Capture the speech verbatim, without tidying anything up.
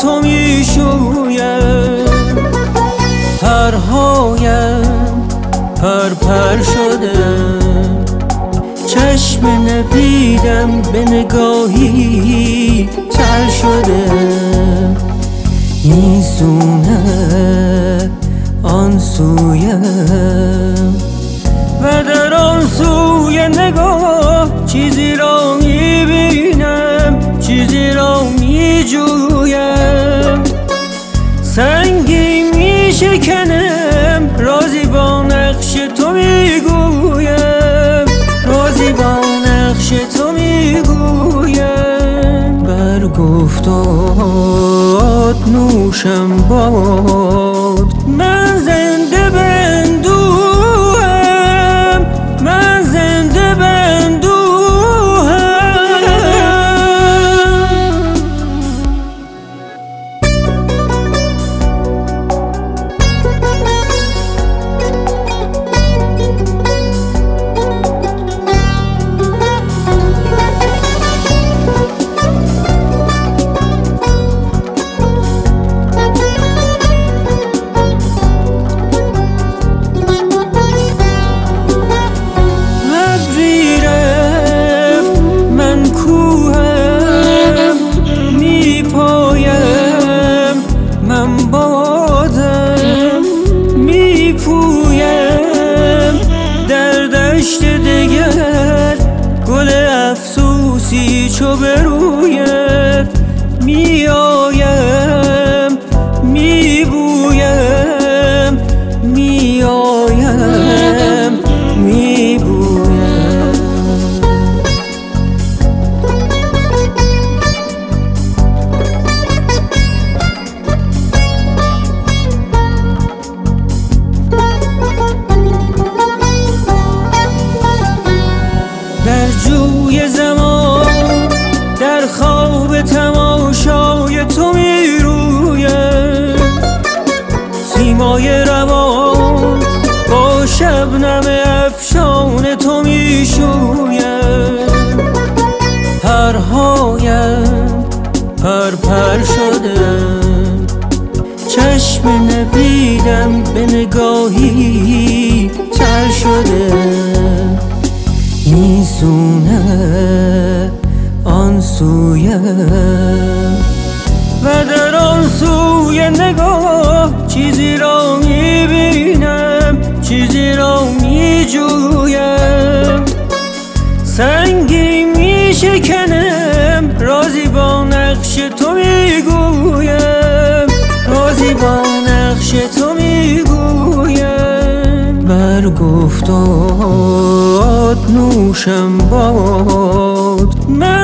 تو میشویم، پرهایم پر پر شده، چشم نبیدم به نگاهی تر شده. این سونه آن سویم و در آن سوی نگاه چیزی را میبینم، چیزی را میجویم. سنگی میشکنم، رازی با نقش تو میگویم، رازی با نقش تو میگویم. برگفتاد نوشم باد، من زنده بندوهم، من زنده بندوهم. دگر گل افسوسی چو به رویت می آیم، می بویم، می آیم، می بویم. در جوی زمان در خواب تماشای تو می رویم، سیمای روان با شبنم افشان تو می شویم. پرهایم پر پر شده، چشم نبیدم به نگاهی تر شده. این سونه آن سویم و در آن سوی نگاه چیزی را میبینم، چیزی را میجویم. سنگی میشکنم، رازی با نقش تو میگویم، رازی با نقش تو میگویم. برگفتاد نوشم باد، من